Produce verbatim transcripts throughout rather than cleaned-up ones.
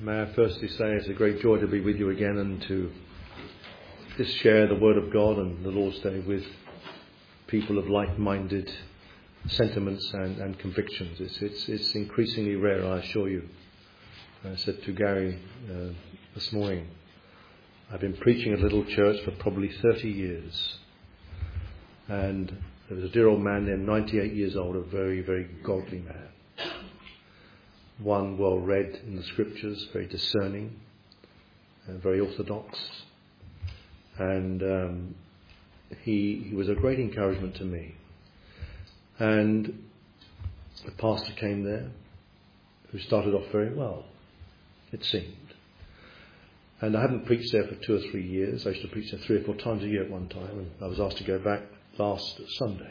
May I firstly say it's a great joy to be with you again and to just share the Word of God and the Lord's Day with people of like-minded sentiments and, and convictions. It's, it's, it's increasingly rare, I assure you. I said to Gary uh, this morning, I've been preaching at Little Church for probably thirty years. And there was a dear old man there, ninety-eight years old, a very, very godly man. One well read in the scriptures, very discerning, uh, very orthodox. And um, he, he was a great encouragement to me. And the pastor came there, who started off very well, it seemed. And I hadn't preached there for two or three years. I used to preach there three or four times a year at one time, and I was asked to go back last Sunday.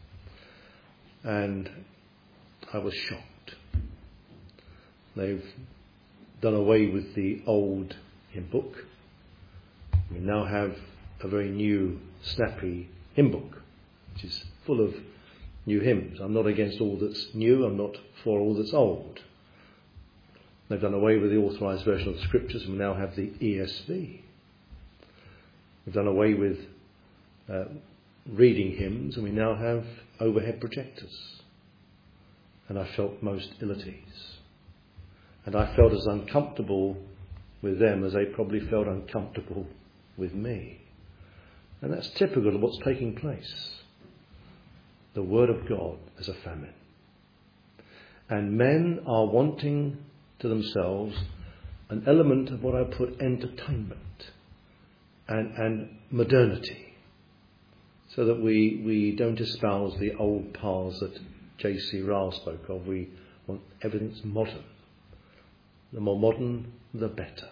And I was shocked. They've done away with the old hymn book. We now have a very new, snappy hymn book, which is full of new hymns. I'm not against all that's new. I'm not for all that's old. They've done away with the authorised version of the scriptures, and we now have the E S V. We've done away with uh, reading hymns, and we now have overhead projectors. And I felt most ill at ease. And I felt as uncomfortable with them as they probably felt uncomfortable with me. And that's typical of what's taking place. The Word of God is a famine. And men are wanting to themselves an element of what I put entertainment and, and modernity, so that we, we don't espouse the old paths that J C Ryle spoke of. We want everything's modern. The more modern, the better.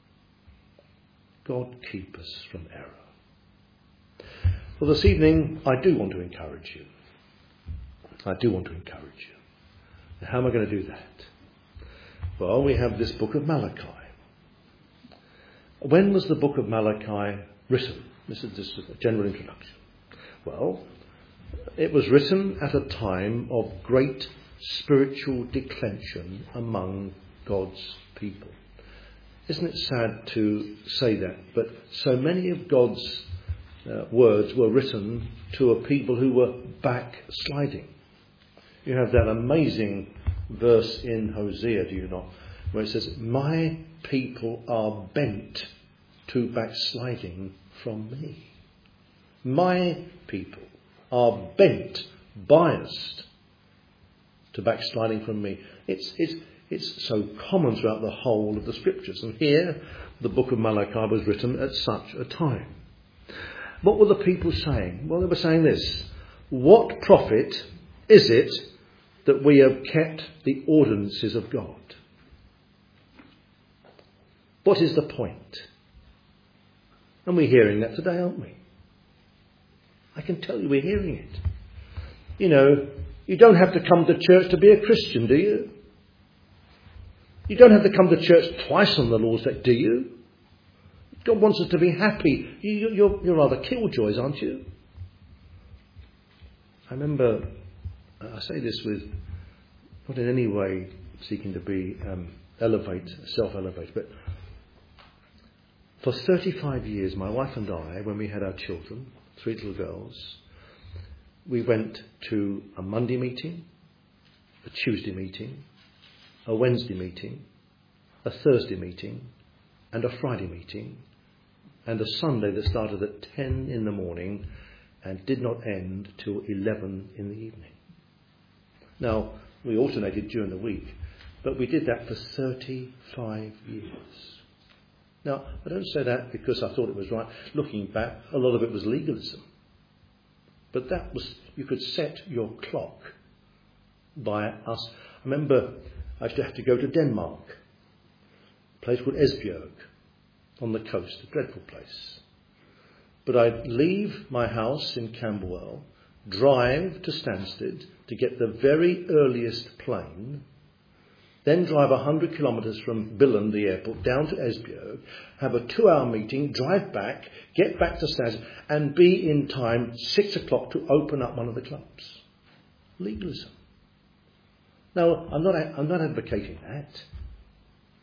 God keep us from error. Well, this evening, I do want to encourage you. I do want to encourage you. Now, how am I going to do that? Well, we have this book of Malachi. When was the book of Malachi written? This is just a general introduction. Well, it was written at a time of great spiritual declension among God's people. Isn't it sad to say that? But so many of God's uh, words were written to a people who were backsliding. You have that amazing verse in Hosea, do you not? Where it says, my people are bent to backsliding from me. My people are bent, biased to backsliding from me. It's, it's, it's so common throughout the whole of the scriptures. And here, the book of Malachi was written at such a time. What were the people saying? Well, they were saying this. What profit is it that we have kept the ordinances of God? What is the point? And we're hearing that today, aren't we? I can tell you we're hearing it. You know, you don't have to come to church to be a Christian, do you? You don't have to come to church twice on the Lord's Day, do you? God wants us to be happy. You, you're, you're rather killjoys, aren't you? I remember, I say this with, not in any way seeking to be um, elevate, self-elevate, but for thirty-five years, my wife and I, when we had our children, three little girls, we went to a Monday meeting, a Tuesday meeting, a Wednesday meeting, a Thursday meeting, and a Friday meeting, and a Sunday that started at ten in the morning and did not end till eleven in the evening. Now, we alternated during the week, but we did that for thirty-five years. Now, I don't say that because I thought it was right. Looking back, a lot of it was legalism. But that was, you could set your clock by us. I remember I used to have to go to Denmark, a place called Esbjerg, on the coast, a dreadful place. But I'd leave my house in Camberwell, drive to Stansted to get the very earliest plane, then drive one hundred kilometres from Billund, the airport, down to Esbjerg, have a two-hour meeting, drive back, get back to Stansted, and be in time, six o'clock, to open up one of the clubs. Legalism. Now, I'm not, I'm not advocating that.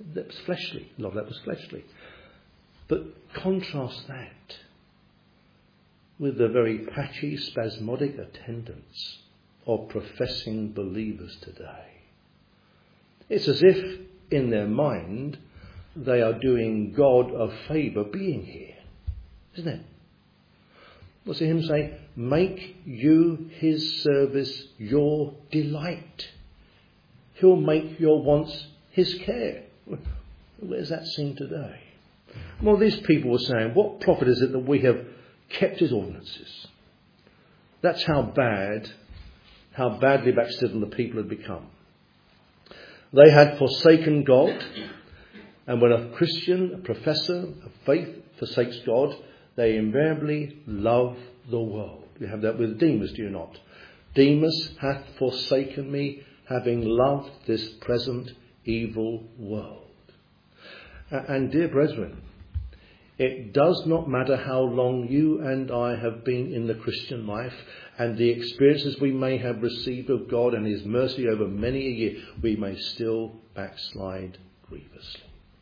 That was fleshly. A lot of that was fleshly. But contrast that with the very patchy, spasmodic attendance of professing believers today. It's as if, in their mind, they are doing God a favour being here. Isn't it? What's the hymn say? Make you his service your delight. He'll make your wants his care. Where's that seen today? Well, these people were saying, what profit is it that we have kept his ordinances? That's how bad, how badly backslidden the people had become. They had forsaken God, and when a Christian, a professor of faith forsakes God, they invariably love the world. You have that with Demas, do you not? Demas hath forsaken me, having loved this present evil world. And dear brethren, it does not matter how long you and I have been in the Christian life and the experiences we may have received of God and his mercy over many a year, we may still backslide grievously.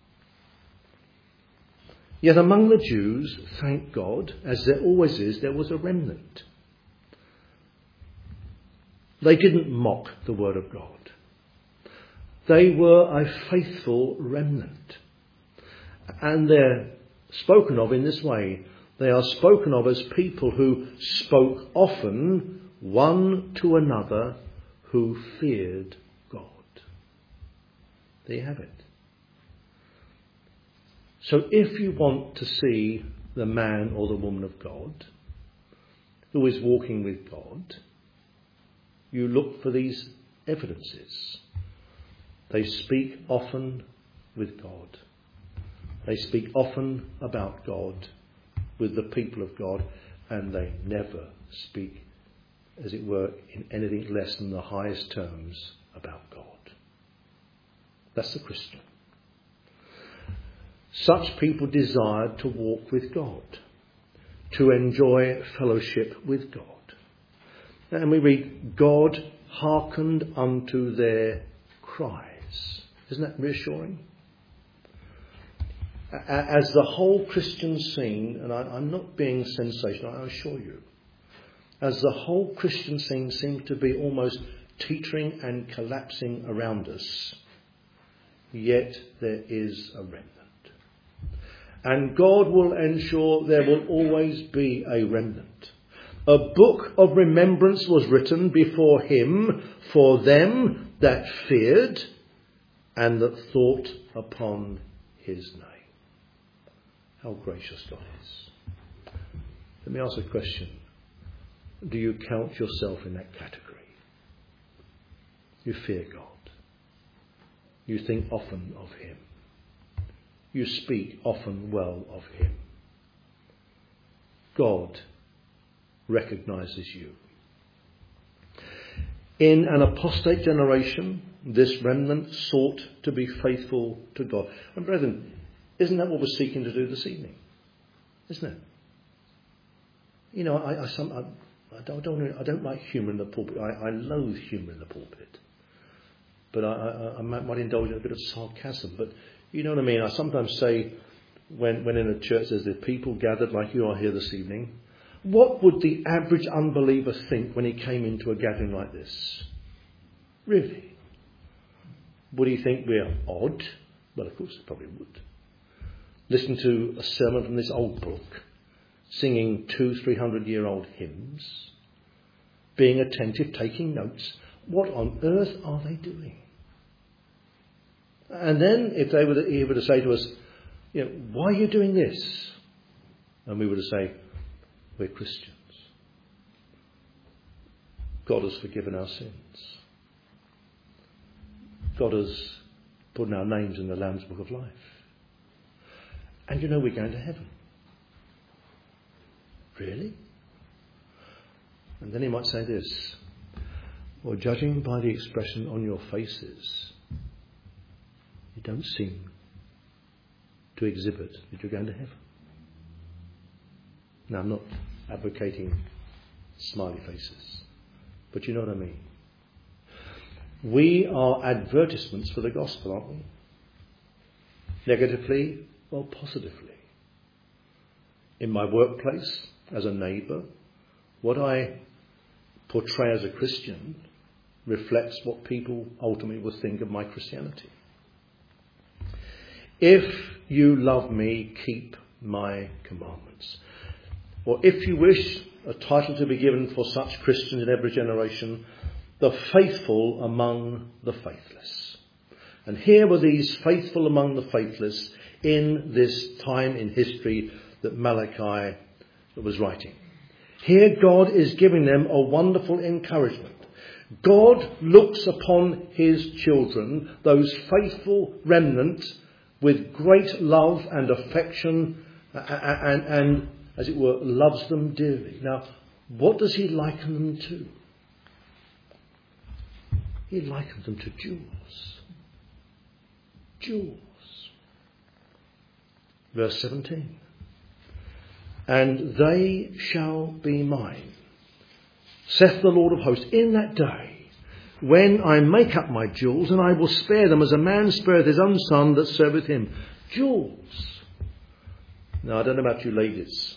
Yet among the Jews, thank God, as there always is, there was a remnant. They didn't mock the word of God. They were a faithful remnant. And they're spoken of in this way. They are spoken of as people who spoke often one to another who feared God. There you have it. So if you want to see the man or the woman of God who is walking with God, you look for these evidences. They speak often with God. They speak often about God with the people of God, and they never speak, as it were, in anything less than the highest terms about God. That's the Christian. Such people desired to walk with God, to enjoy fellowship with God. And we read, God hearkened unto their cries. Isn't that reassuring? As the whole Christian scene, and I, I'm not being sensational, I assure you, as the whole Christian scene seems to be almost teetering and collapsing around us, yet there is a remnant. And God will ensure there will always be a remnant. A book of remembrance was written before him for them that feared and that thought upon his name. How gracious God is. Let me ask a question. Do you count yourself in that category? You fear God. You think often of him. You speak often well of him. God recognises you. In an apostate generation, this remnant sought to be faithful to God. And brethren, isn't that what we're seeking to do this evening? Isn't it? You know, I, I, some, I, I, don't, don't, I don't like humour in the pulpit. I, I loathe humour in the pulpit. But I, I, I might indulge in a bit of sarcasm. But you know what I mean? I sometimes say, when, when in a church there's the people gathered like you are here this evening, what would the average unbeliever think when he came into a gathering like this? Really? Would he think we're odd? Well, of course he probably would. Listen to a sermon from this old book, singing two, three hundred year old hymns, being attentive, taking notes. What on earth are they doing? And then if they were to, he were to say to us, you know, why are you doing this? And we were to say, we're Christians. God has forgiven our sins. God has put our names in the Lamb's Book of Life. And you know we're going to heaven. Really? And then he might say this, well, judging by the expression on your faces, you don't seem to exhibit that you're going to heaven. Now, I'm not advocating smiley faces, but you know what I mean. We are advertisements for the gospel, aren't we? Negatively or positively. In my workplace, as a neighbour, what I portray as a Christian reflects what people ultimately will think of my Christianity. If you love me, keep my commandments. Or if you wish a title to be given for such Christians in every generation, the faithful among the faithless. And here were these faithful among the faithless in this time in history that Malachi was writing. Here God is giving them a wonderful encouragement. God looks upon his children, those faithful remnant, with great love and affection and, and, and, as it were, loves them dearly. Now, what does he liken them to? He likens them to jewels. Jewels. Verse seventeen. And they shall be mine, saith the Lord of hosts, in that day, when I make up my jewels, and I will spare them as a man spareth his own son that serveth him. Jewels. Now, I don't know about you ladies.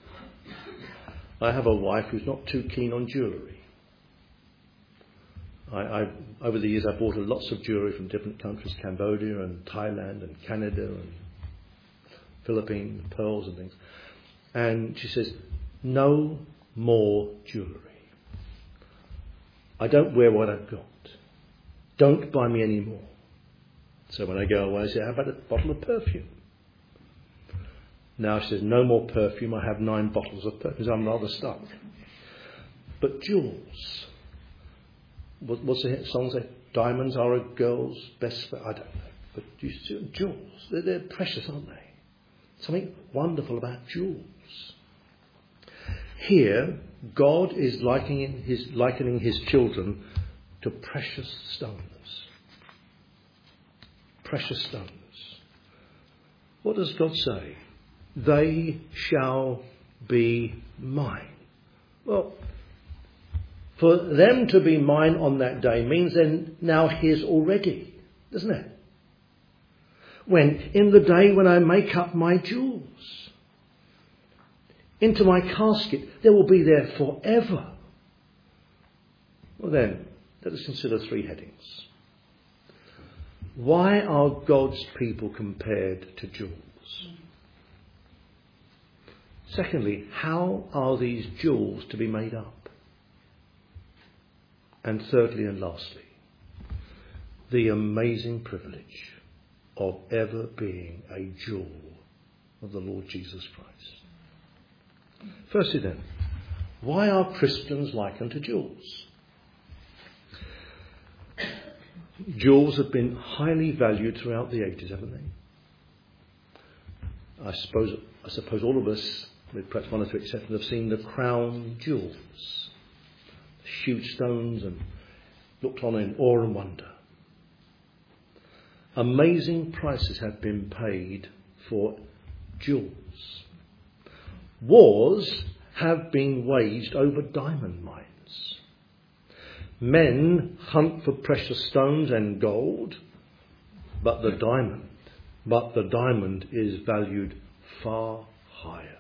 I have a wife who's not too keen on jewellery. I, I, over the years, I bought her lots of jewellery from different countries, Cambodia and Thailand and Canada and Philippines, pearls and things. And she says, no more jewellery. I don't wear what I've got. Don't buy me any more. So when I go away, I say, how about a bottle of perfume? Now she says, no more perfume. I have nine bottles of perfume. I'm rather stuck. But jewels. What, what's the song say? Diamonds are a girl's best friend. I don't know. But you see, jewels, they're, they're precious, aren't they? Something wonderful about jewels. Here, God is likening his, likening his children to precious stones. Precious stones. What does God say? They shall be mine. Well, for them to be mine on that day means they're now his already, doesn't it? When, in the day when I make up my jewels into my casket, they will be there forever. Well then, let us consider three headings. Why are God's people compared to jewels? Secondly, how are these jewels to be made up? And thirdly and lastly, the amazing privilege of ever being a jewel of the Lord Jesus Christ. Firstly then, why are Christians likened to jewels? Jewels have been highly valued throughout the ages, haven't they? I suppose, I suppose all of us, with perhaps one or two exceptions, have seen the crown jewels. Huge stones and looked on in awe and wonder. Amazing prices have been paid for jewels. Wars have been waged over diamond mines. Men hunt for precious stones and gold, but the diamond, but the diamond is valued far higher.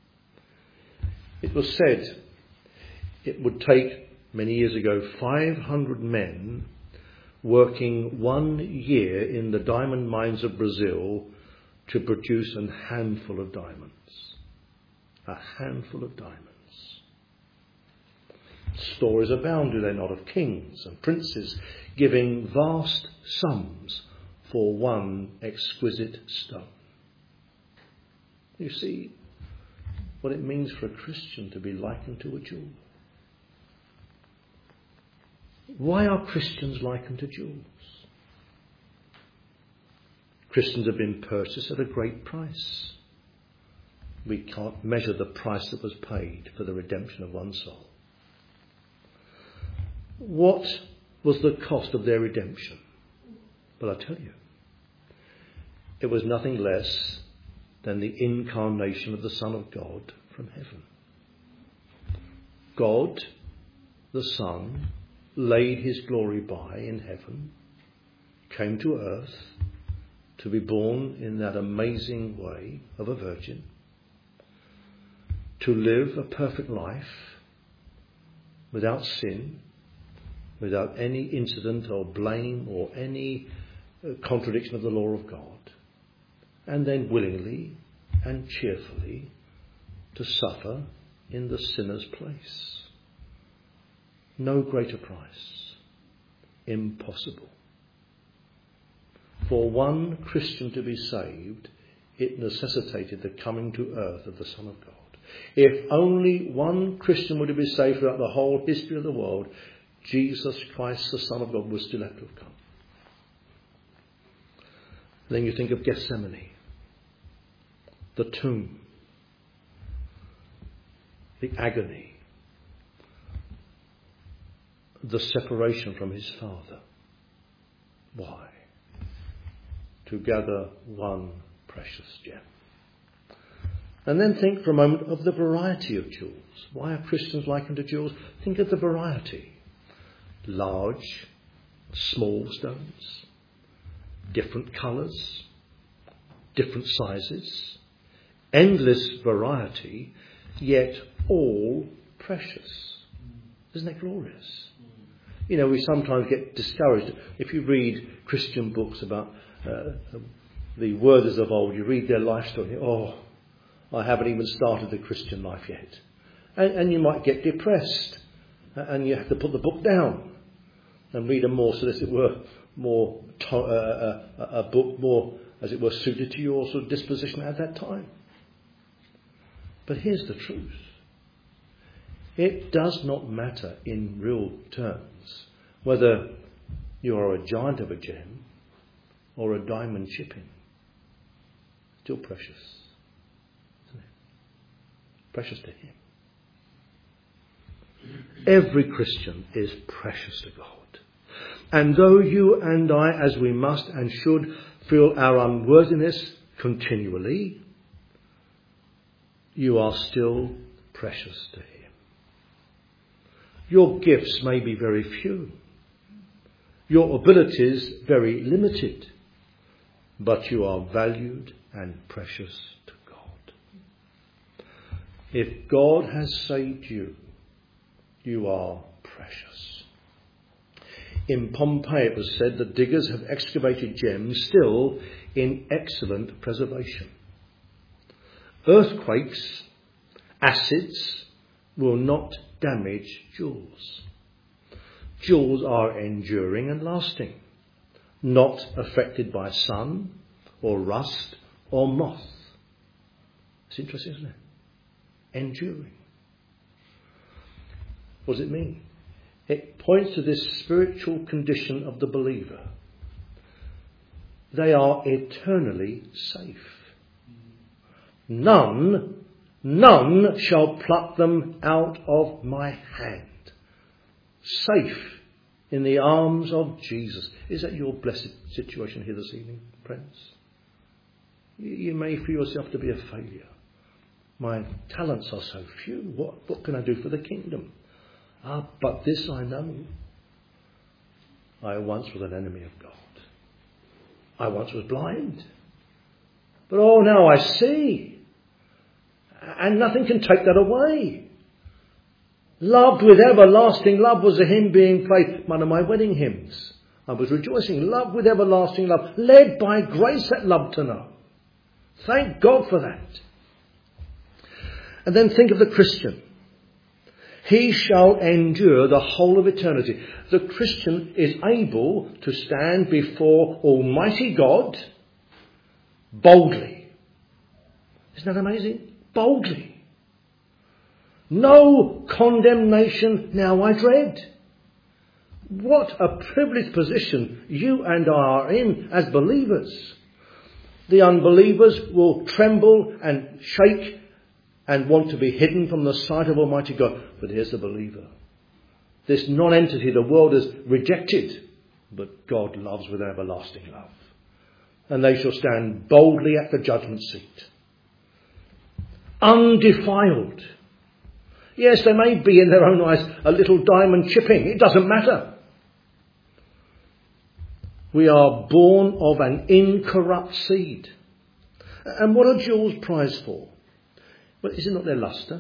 It was said it would take, many years ago, five hundred men working one year in the diamond mines of Brazil to produce a handful of diamonds. A handful of diamonds. Stories abound, do they not, of kings and princes giving vast sums for one exquisite stone. You see what it means for a Christian to be likened to a jewel. Why are Christians likened to jewels? Christians have been purchased at a great price. We can't measure the price that was paid for the redemption of one soul. What was the cost of their redemption? Well, I tell you, it was nothing less than the incarnation of the Son of God from heaven. God, the Son, laid his glory by in heaven, came to earth to be born in that amazing way of a virgin, to live a perfect life without sin, without any incident or blame or any contradiction of the law of God, and then willingly and cheerfully to suffer in the sinner's place. No greater price. Impossible. For one Christian to be saved, it necessitated the coming to earth of the Son of God. If only one Christian were to be saved throughout the whole history of the world, Jesus Christ, the Son of God, would still have to have come. Then you think of Gethsemane, the tomb, the agony, the separation from his Father. Why? To gather one precious gem. And then think for a moment of the variety of jewels. Why are Christians likened to jewels? Think of the variety. Large, small stones, different colours, different sizes, endless variety, yet all precious. Isn't that glorious? You know, we sometimes get discouraged. If you read Christian books about uh, the worthers of old, you read their life story, oh, I haven't even started the Christian life yet. And, and you might get depressed, and you have to put the book down and read a more, so as it were, more to, uh, a, a book more, as it were, suited to your sort of disposition at that time. But here's the truth. It does not matter in real terms whether you are a giant of a gem or a diamond chipping. Still precious, isn't it? Precious to him. Every Christian is precious to God. And though you and I, as we must and should, feel our unworthiness continually, you are still precious to him. Your gifts may be very few. Your abilities very limited. But you are valued and precious to God. If God has saved you, you are precious. In Pompeii it was said that diggers have excavated gems still in excellent preservation. Earthquakes, acids will not damage jewels. Jewels are enduring and lasting, not affected by sun or rust or moth. It's interesting, isn't it? Enduring. What does it mean? It points to this spiritual condition of the believer. They are eternally safe. None, none shall pluck them out of my hand. Safe in the arms of Jesus. Is that your blessed situation here this evening, friends? You may feel yourself to be a failure. My talents are so few. What, what can I do for the kingdom? Ah, but this I know. I once was an enemy of God. I once was blind. But oh, now I see. And nothing can take that away. Loved with everlasting love was a hymn being played. One of my wedding hymns. I was rejoicing. Loved with everlasting love. Led by grace that love to know. Thank God for that. And then think of the Christian. He shall endure the whole of eternity. The Christian is able to stand before Almighty God boldly. Isn't that amazing? Boldly. No condemnation now I dread. What a privileged position you and I are in as believers. The unbelievers will tremble and shake and want to be hidden from the sight of Almighty God. But here's the believer. This non-entity the world has rejected, but God loves with everlasting love. And they shall stand boldly at the judgment seat. Undefiled. Yes, they may be in their own eyes a little diamond chipping. It doesn't matter. We are born of an incorrupt seed. And what are jewels prized for? Well, is it not their lustre?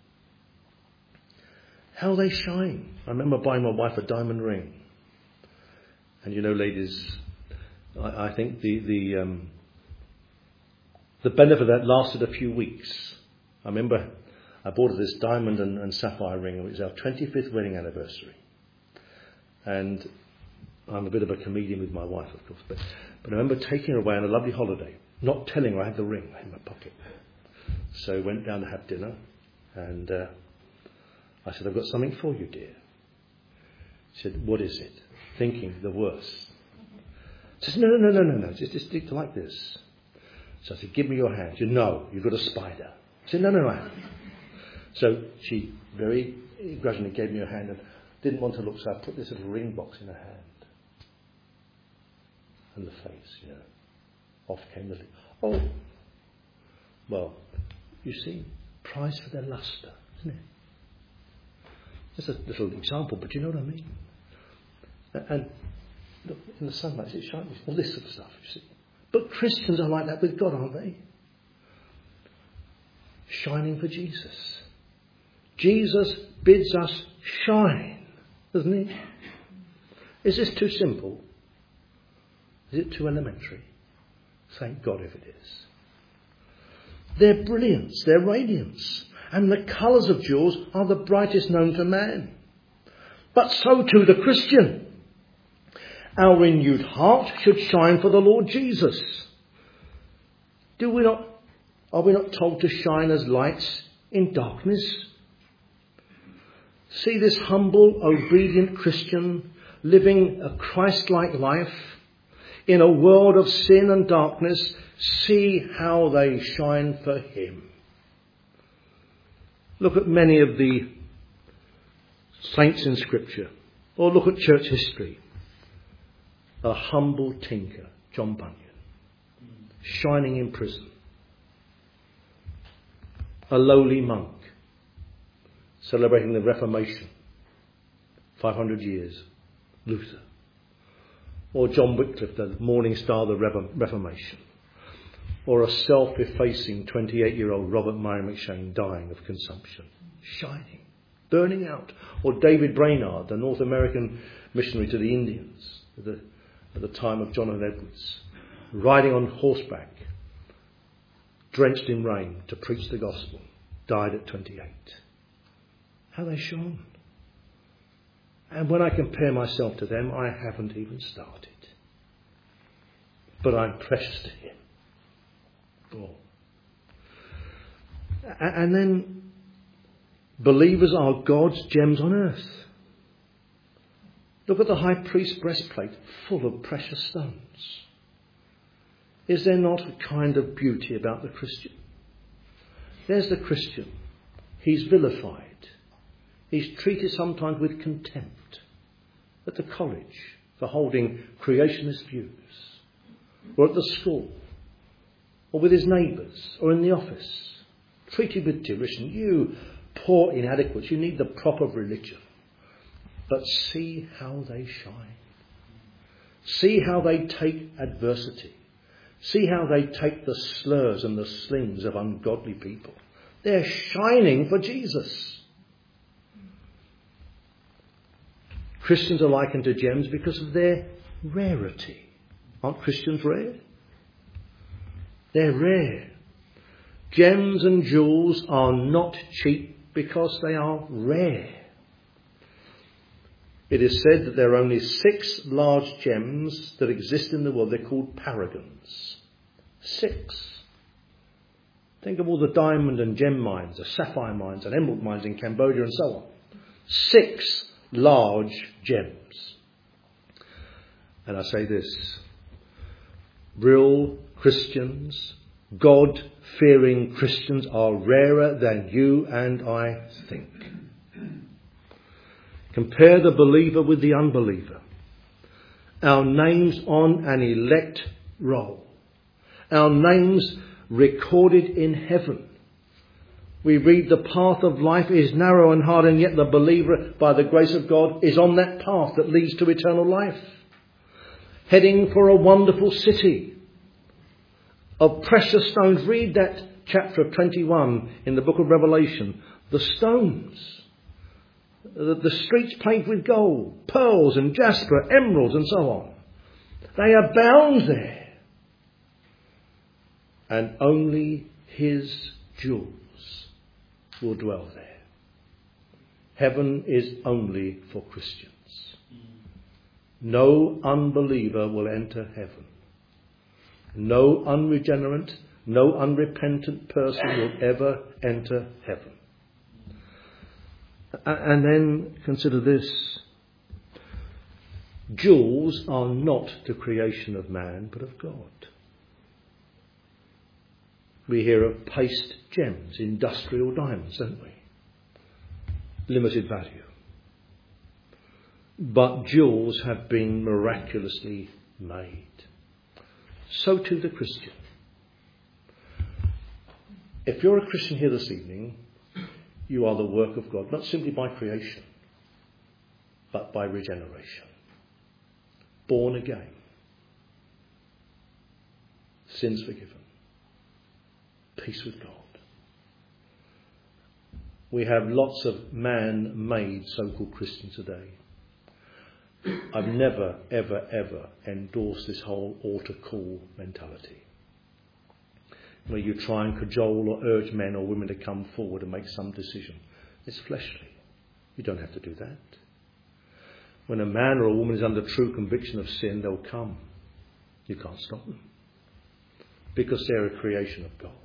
How they shine. I remember buying my wife a diamond ring. And you know, ladies, I, I think the the um, the benefit of that lasted a few weeks. I remember I bought her this diamond and, and sapphire ring. It was our twenty-fifth wedding anniversary. And I'm a bit of a comedian with my wife, of course. But, but I remember taking her away on a lovely holiday, not telling her I had the ring in my pocket. So went down to have dinner. And uh, I said, I've got something for you, dear. She said, what is it? Thinking the worst. She said, no, no, no, no, no, no. Just, just stick to like this. So I said, give me your hand. She said, no, you've got a spider. I said, no, no, no, I haven't. So she very grudgingly gave me her hand and didn't want to look, so I put this little ring box in her hand. And the face, you know. Off came the lid. Oh, well, you see, prize for their lustre, isn't it? Just a little example, but you know what I mean? And look, in the sunlight, it shines, all this sort of stuff, you see. But Christians are like that with God, aren't they? Shining for Jesus. Jesus bids us shine, doesn't he? Is this too simple? Is it too elementary? Thank God if it is. Their brilliance, their radiance, and the colours of jewels are the brightest known to man. But so too the Christian. Our renewed heart should shine for the Lord Jesus. Do we not, are we not told to shine as lights in darkness? See this humble, obedient Christian living a Christ-like life in a world of sin and darkness. See how they shine for him. Look at many of the saints in Scripture, or look at church history. A humble tinker, John Bunyan, shining in prison. A lowly monk, celebrating the Reformation, five hundred years, Luther. Or John Wycliffe, the morning star of the Reformation. Or a self-effacing twenty-eight-year-old Robert Murray McCheyne dying of consumption, shining, burning out. Or David Brainerd, the North American missionary to the Indians at the, at the time of Jonathan Edwards, riding on horseback, drenched in rain to preach the gospel, died at twenty-eight. How they shone. And when I compare myself to them, I haven't even started. But I'm precious to him. Oh. And then believers are God's gems on earth. Look at the high priest's breastplate, full of precious stones. Is there not a kind of beauty about the Christian? There's the Christian. He's vilified. He's treated sometimes with contempt at the college for holding creationist views, or at the school, or with his neighbours, or in the office. Treated with derision. You poor inadequates, you need the prop of religion. But see how they shine. See how they take adversity. See how they take the slurs and the slings of ungodly people. They're shining for Jesus. Christians are likened to gems because of their rarity. Aren't Christians rare? They're rare. Gems and jewels are not cheap because they are rare. It is said that there are only six large gems that exist in the world. They're called paragons. Six. Think of all the diamond and gem mines, the sapphire mines and emerald mines in Cambodia and so on. Six large gems. And I say this, real Christians, God-fearing Christians are rarer than you and I think. Compare the believer with the unbeliever. Our names on an elect roll. Our names recorded in heaven. We read the path of life is narrow and hard, and yet the believer, by the grace of God, is on that path that leads to eternal life. heading for a wonderful city of precious stones. Read that chapter of twenty-one in the book of Revelation. The stones, the, the streets paved with gold, pearls and jasper, emeralds and so on. They abound there. And only his jewels will dwell there. Heaven is only for Christians. No unbeliever will enter heaven. No unregenerate, no unrepentant person will ever enter heaven. And then consider this. Jewels are not the creation of man, but of God. We hear of paste gems, industrial diamonds, don't we? Limited value. But jewels have been miraculously made. So too the Christian. If you're a Christian here this evening, you are the work of God, not simply by creation, but by regeneration. Born again. Sins forgiven. Peace with God. We have lots of man-made so-called Christians today. I've never, ever, ever endorsed this whole altar call mentality, where you try and cajole or urge men or women to come forward and make some decision. It's fleshly. You don't have to do that. When a man or a woman is under true conviction of sin, they'll come. You can't stop them. Because they're a creation of God.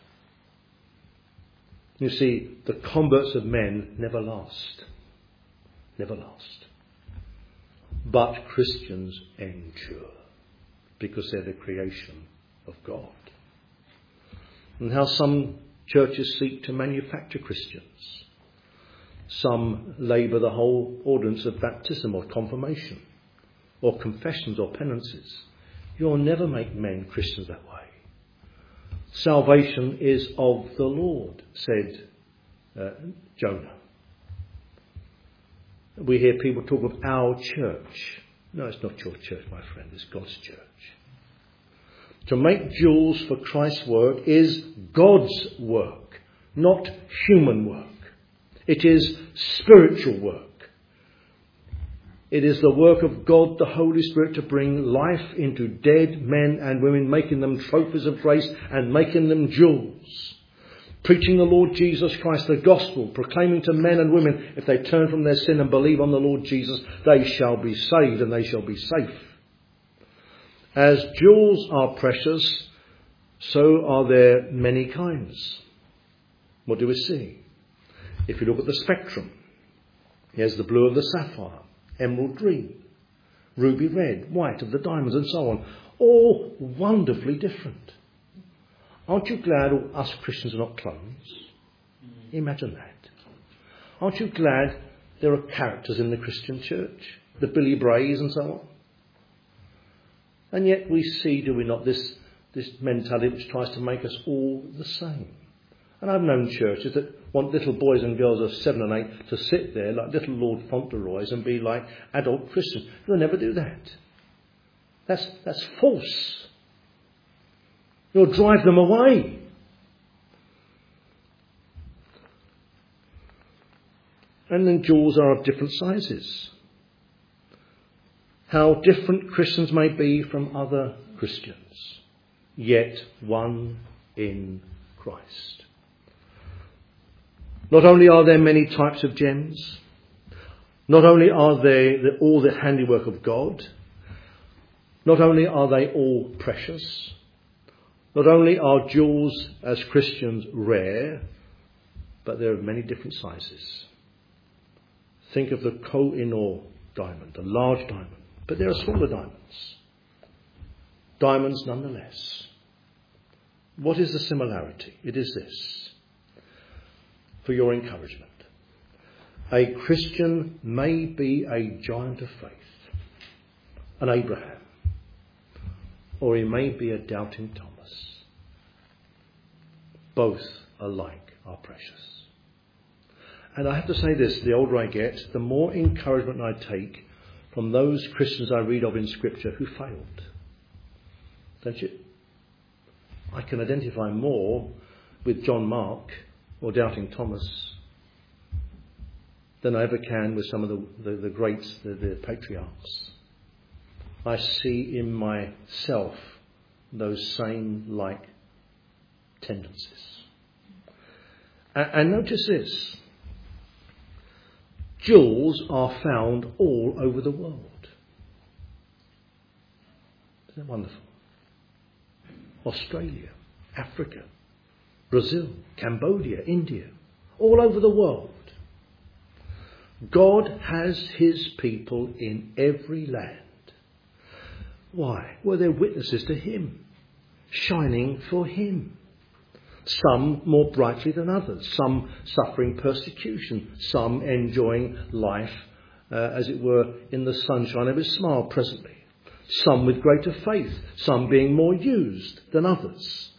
You see, the converts of men never last. Never last. But Christians endure. Because they're the creation of God. And how some churches seek to manufacture Christians. Some labour the whole ordinance of baptism or confirmation, or confessions or penances. You'll never make men Christians that way. Salvation is of the Lord, said uh, Jonah. We hear people talk of our church. No, it's not your church, my friend. It's God's church. To make jewels for Christ's work is God's work, not human work. It is spiritual work. It is the work of God, the Holy Spirit, to bring life into dead men and women, making them trophies of grace and making them jewels. Preaching the Lord Jesus Christ, the gospel, proclaiming to men and women, if they turn from their sin and believe on the Lord Jesus, they shall be saved and they shall be safe. As jewels are precious, so are there many kinds. What do we see? If you look at the spectrum, here's the blue of the sapphire, emerald green, ruby red, white of the diamonds and so on. All wonderfully different. Aren't you glad us Christians are not clones? Imagine that. Aren't you glad there are characters in the Christian church? The Billy Brays and so on. And yet we see, do we not, this, this mentality which tries to make us all the same. And I've known churches that want little boys and girls of seven and eight to sit there like little Lord Fauntleroys and be like adult Christians. You'll never do that. That's, that's false. You'll drive them away. And then jewels are of different sizes. How different Christians may be from other Christians, yet one in Christ. Not only are there many types of gems, not only are they the, all the handiwork of God, not only are they all precious, not only are jewels as Christians rare, but they're of many different sizes. Think of the Koh-i-Noor diamond, a large diamond, but there are smaller diamonds. Diamonds nonetheless. What is the similarity? It is this. For your encouragement. A Christian may be a giant of faith, an Abraham, or he may be a doubting Thomas. Both alike are precious. And I have to say this, the older I get, the more encouragement I take from those Christians I read of in Scripture who failed. Don't you? I can identify more with John Mark or Doubting Thomas than I ever can with some of the, the, the greats, the, the patriarchs. I see in myself those same like tendencies. And, and notice this. Jewels are found all over the world. Isn't that wonderful? Australia, Africa, Brazil, Cambodia, India, all over the world. God has his people in every land. Why? Well, they're witnesses to him, shining for him. Some more brightly than others, some suffering persecution, some enjoying life, uh, as it were, in the sunshine of his smile presently. Some with greater faith, some being more used than others.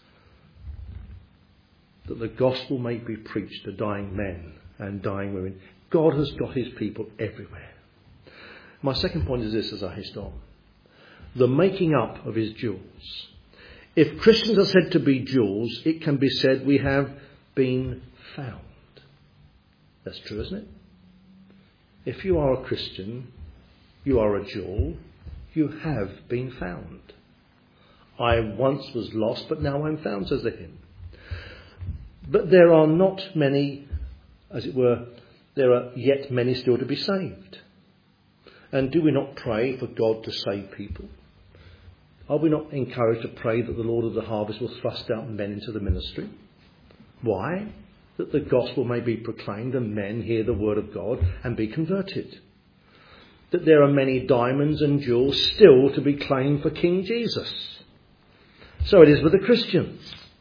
That the gospel may be preached to dying men and dying women. God has got his people everywhere. My second point is this as I haste on. The making up of his jewels. If Christians are said to be jewels, it can be said we have been found. That's true, isn't it? If you are a Christian, you are a jewel. You have been found. I once was lost, but now I'm found, says the hymn. But there are not many, as it were, there are yet many still to be saved. And do we not pray for God to save people? Are we not encouraged to pray that the Lord of the harvest will thrust out men into the ministry? Why? That the gospel may be proclaimed and men hear the word of God and be converted. That there are many diamonds and jewels still to be claimed for King Jesus. So it is with the Christian.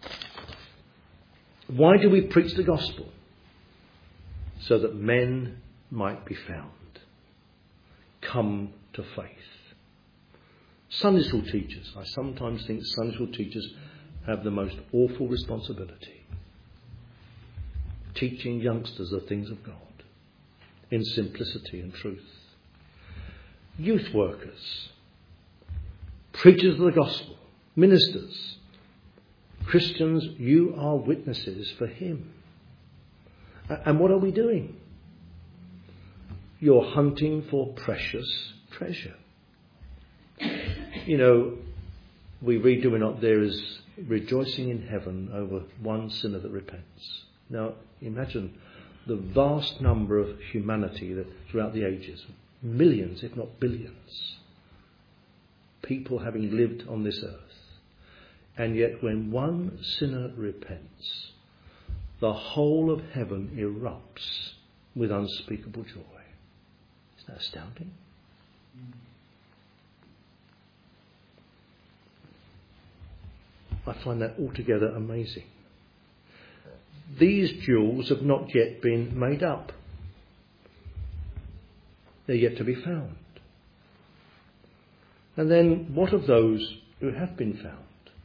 Why do we preach the gospel? So that men might be found. Come to faith. Sunday school teachers. I sometimes think Sunday school teachers have the most awful responsibility. Teaching youngsters the things of God in simplicity and truth. Youth workers, preachers of the gospel, ministers, Christians, you are witnesses for him. And what are we doing? You're hunting for precious treasure. You know, we read, do we not, there is rejoicing in heaven over one sinner that repents. Now, imagine the vast number of humanity that throughout the ages, millions, if not billions, people having lived on this earth. And yet when one sinner repents, the whole of heaven erupts with unspeakable joy. Isn't that astounding? I find that altogether amazing. These jewels have not yet been made up. They're yet to be found. And then what of those who have been found?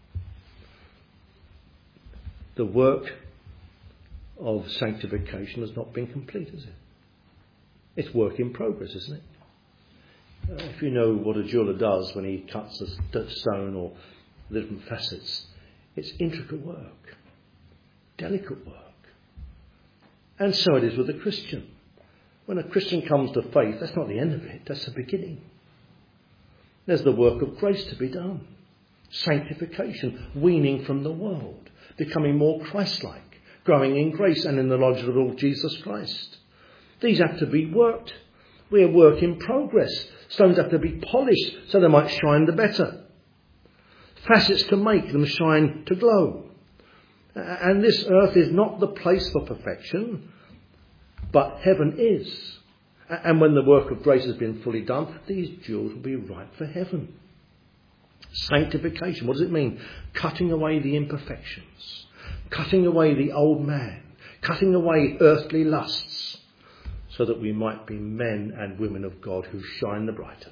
The work of sanctification has not been complete, is it? It's work in progress, isn't it? Uh, if you know what a jeweller does when he cuts a stone or the different facets, it's intricate work, delicate work. And so it is with a Christian. When a Christian comes to faith, that's not the end of it, that's the beginning. There's the work of grace to be done. Sanctification, weaning from the world, becoming more Christ-like, growing in grace and in the knowledge of the Lord Jesus Christ. These have to be worked. We are work in progress. Stones have to be polished so they might shine the better. Facets to make them shine to glow. And this earth is not the place for perfection, but heaven is. And when the work of grace has been fully done, these jewels will be ripe for heaven. Sanctification, what does it mean? Cutting away the imperfections, cutting away the old man, cutting away earthly lusts, so that we might be men and women of God who shine the brighter.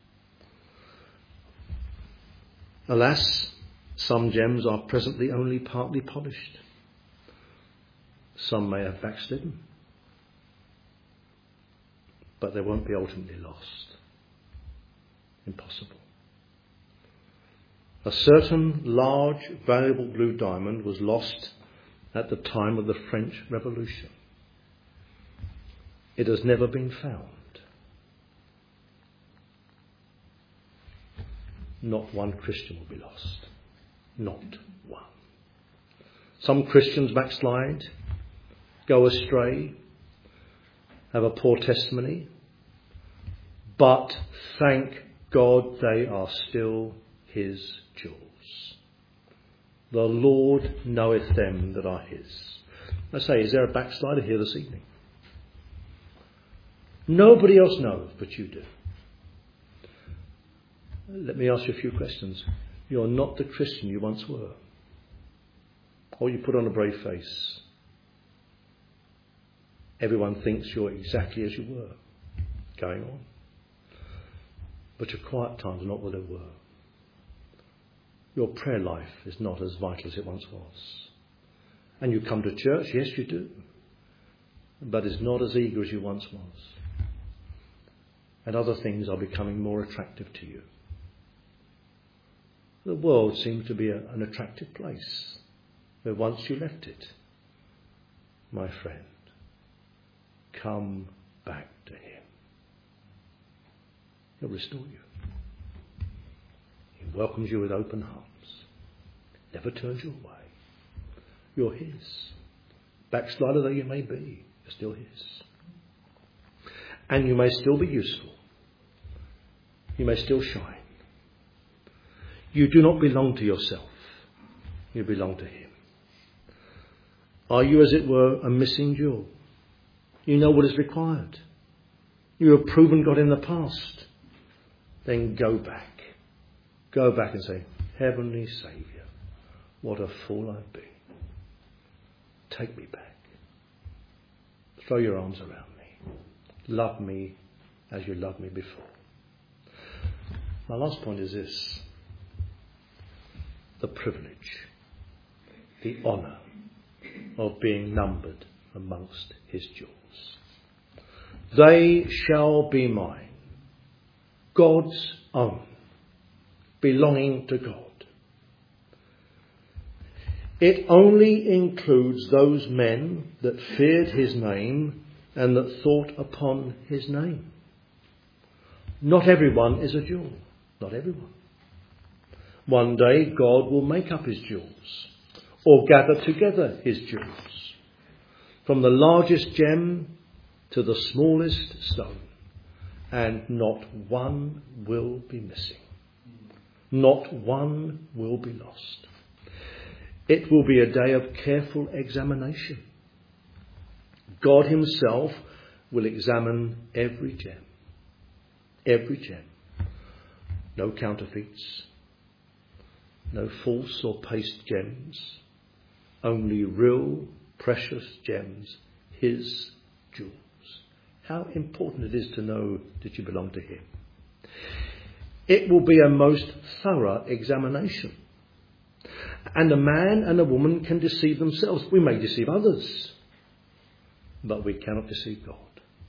Alas, some gems are presently only partly polished. Some may have backslidden, but they won't be ultimately lost. Impossible. A certain large, valuable blue diamond was lost at the time of the French Revolution. It has never been found. Not one Christian will be lost. Not one. Some Christians backslide, go astray, have a poor testimony, but thank God they are still his jewels. The Lord knoweth them that are his. I say, is there a backslider here this evening? Nobody else knows, but you do. Let me ask you a few questions. You're not the Christian you once were. Or you put on a brave face. Everyone thinks you're exactly as you were. Going on. But your quiet times are not what they were. Your prayer life is not as vital as it once was. And you come to church, yes you do. But it's not as eager as you once was. And other things are becoming more attractive to you. The world seems to be a, an attractive place where once you left it. My friend, come back to him. He'll restore you. He welcomes you with open arms. Never turns you away. You're his. Backslider though you may be, you're still his. And you may still be useful. You may still shine. You do not belong to yourself. You belong to him. Are you, as it were, a missing jewel? You know what is required. You have proven God in the past. Then go back. Go back and say, Heavenly Saviour, what a fool I've been. Take me back. Throw your arms around me. Love me as you loved me before. My last point is this. The privilege, the honour of being numbered amongst his jewels. They shall be mine, God's own, belonging to God. It only includes those men that feared his name and that thought upon his name. Not everyone is a jewel. Not everyone. One day God will make up his jewels or gather together his jewels. From the largest gem to the smallest stone. And not one will be missing. Not one will be lost. It will be a day of careful examination. God himself will examine every gem. Every gem. No counterfeits. No false or paste gems, only real precious gems, his jewels. How important it is to know that you belong to him. It will be a most thorough examination. And a man and a woman can deceive themselves. We may deceive others, but we cannot deceive God.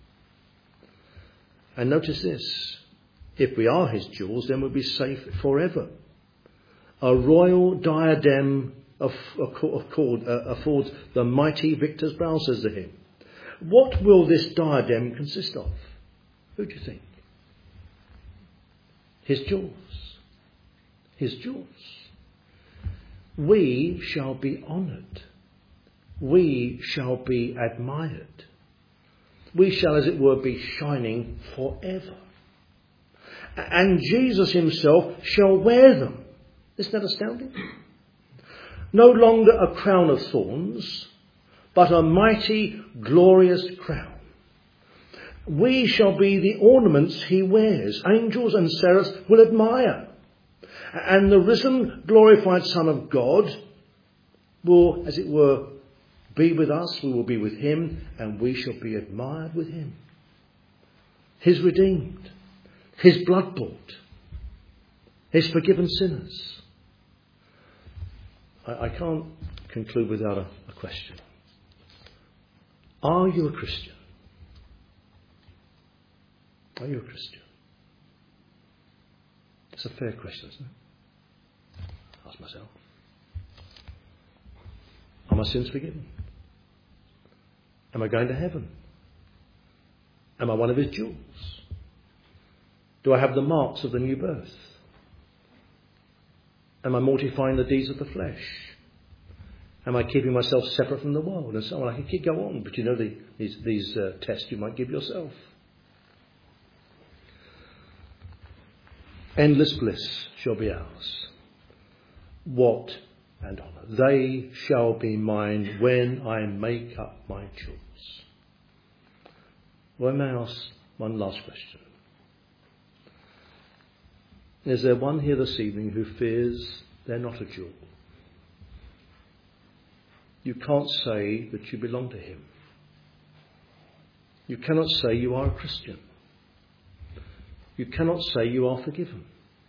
And notice this, if we are his jewels, then we'll be safe forever. A royal diadem affords the mighty victor's brow, says the hymn. What will this diadem consist of? Who do you think? His jewels. His jewels. We shall be honoured. We shall be admired. We shall, as it were, be shining forever. And Jesus himself shall wear them. Isn't that astounding? No longer a crown of thorns, but a mighty, glorious crown. We shall be the ornaments he wears. Angels and seraphs will admire. And the risen, glorified Son of God will, as it were, be with us. We will be with him, and we shall be admired with him. His redeemed, his blood bought, his forgiven sinners. I, I can't conclude without a, a question. Are you a Christian? Are you a Christian? It's a fair question, isn't it? Ask myself. Are my sins forgiven? Am I going to heaven? Am I one of his jewels? Do I have the marks of the new birth? Am I mortifying the deeds of the flesh? Am I keeping myself separate from the world? And so on. I can keep go on, but you know the, these, these uh, tests you might give yourself. Endless bliss shall be ours. What and honour. They shall be mine when I make up my jewels. Well, may I ask one last question? Is there one here this evening who fears they're not a jewel? You can't say that you belong to him. You cannot say you are a Christian. You cannot say you are forgiven.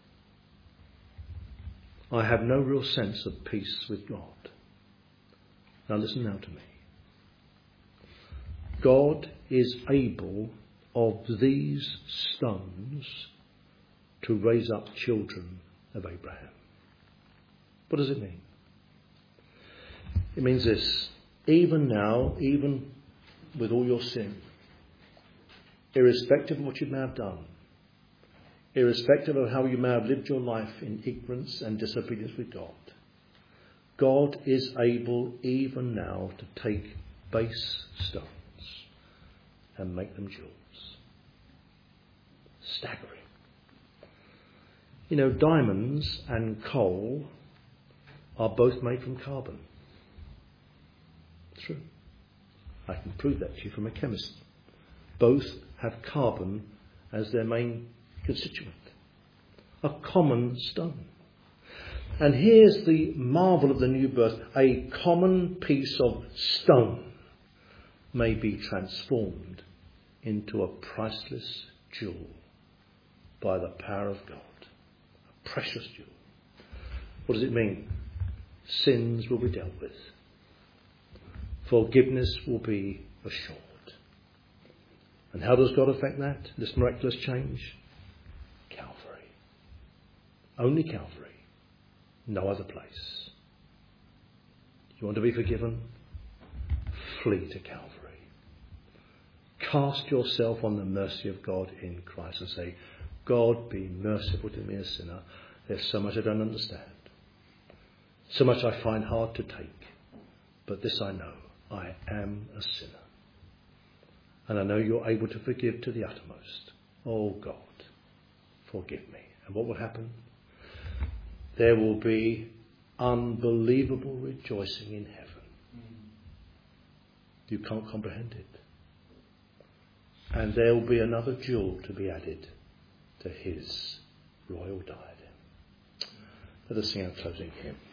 I have no real sense of peace with God. Now listen now to me. God is able of these stones to raise up children of Abraham. What does it mean? It means this: even now, even with all your sin, irrespective of what you may have done, irrespective of how you may have lived your life in ignorance and disobedience with God, God is able even now to take base stones and make them jewels. Staggering. You know, diamonds and coal are both made from carbon. True. I can prove that to you from a chemist. Both have carbon as their main constituent. A common stone. And here's the marvel of the new birth. A common piece of stone may be transformed into a priceless jewel by the power of God. A precious jewel. What does it mean? Sins will be dealt with. Forgiveness will be assured. And how does God affect that? This miraculous change? Calvary. Only Calvary. No other place. You want to be forgiven? Flee to Calvary. Cast yourself on the mercy of God in Christ and say, God, be merciful to me, a sinner. There's so much I don't understand. So much I find hard to take. But this I know. I am a sinner. And I know you're able to forgive to the uttermost. Oh God, forgive me. And what will happen? There will be unbelievable rejoicing in heaven. You can't comprehend it. And there will be another jewel to be added to his royal diadem. Let us sing our closing hymn.